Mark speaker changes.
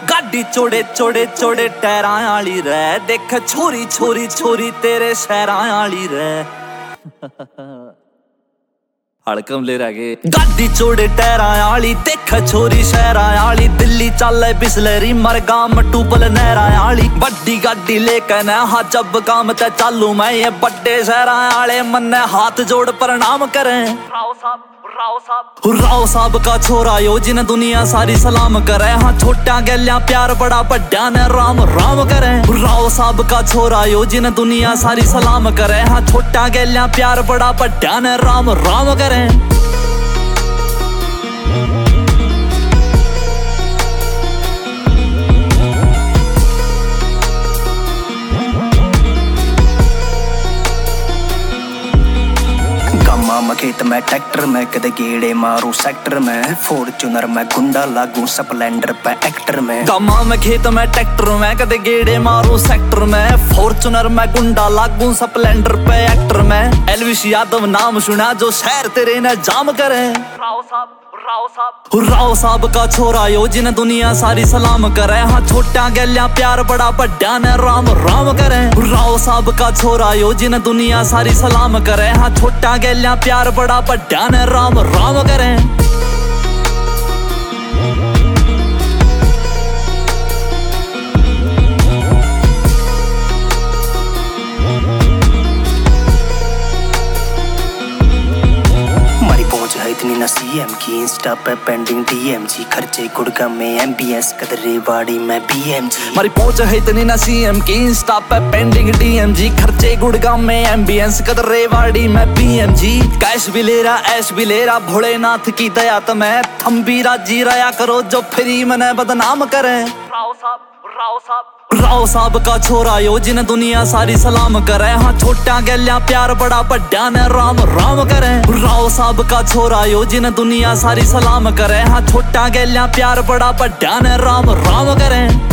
Speaker 1: गाड़ी चोड़े चोड़े चोड़े टैरां आली रे, देख छोरी छोरी छोरी तेरे शहरां आली रे। हड़कम ले रह गए। गाड़ी चोड़े टैरां आली, देख छोरी शहरां आली, दिल्ली चले बिस्लरी मरगाम टूबल नहरां आली। बड्डी गाड़ी लेके न हा जब काम ते चालू मैं, ये बड्डे शहरां आले मन्ने हाथ जोड़ प्रणाम करें। राव साहब का छोरा यो जिन दुनिया सारी सलाम करे, हाँ छोटा गैल्या प्यार बड़ा बड्डा ने राम राम करे। राव साहब का छोरा यो जिन दुनिया सारी सलाम करे, हाँ छोटा गैल्या प्यार बड़ा बड्डा ने राम राम करे।
Speaker 2: खेत में ट्रैक्टर में कदे गेड़े मारू सेक्टर में, फॉर्च्यूनर में गुंडा लागू स्प्लेंडर पे एक्टर में।
Speaker 1: गामा में खेत में ट्रैक्टर में कदे गेड़े मारू सेक्टर में, फॉर्च्यूनर में गुंडा लागू स्प्लेंडर पे एक्टर में। एलविश यादव नाम सुना जो शहर तेरे ने जाम करे। राव साहब का छोरा यो जिन दुनिया सारी सलाम करे, हाँ छोटा गैल्या प्यार बड़ा बड्डा ने राम राम करे। राव साहब का छोरा यो जिन दुनिया सारी सलाम करे, हाँ छोटा गैल्या प्यार बड़ा बड्डा ने राम राम करे।
Speaker 2: इतनी ना सीएम की इंस्टा पे पेंडिंग डीएमजी, खर्चे गुड़गांव में एमबीएस कदरेवाड़ी में बीएमजी।
Speaker 1: हमारी पहुंच है इतनी ना सीएम की इंस्टा पे पेंडिंग डीएमजी, खर्चे गुड़गांव में एमबीएस कदरेवाड़ी में बीएमजी। कैश भी ले रहा ऐश भी ले रहा, भोलेनाथ की दया तुम्हें थम भी राजी रहा करो जो फ्री मने बदनाम करे। राव साहब का छोरा यो जिन दुनिया सारी सलाम करे, हाँ छोटा गैल्या प्यार बड़ा बड्डा ने राम राम करे। राव साहब का छोरा यो जिन दुनिया सारी सलाम करे, हाँ छोटा गैल्या प्यार बड़ा बड्डा ने राम राम करे।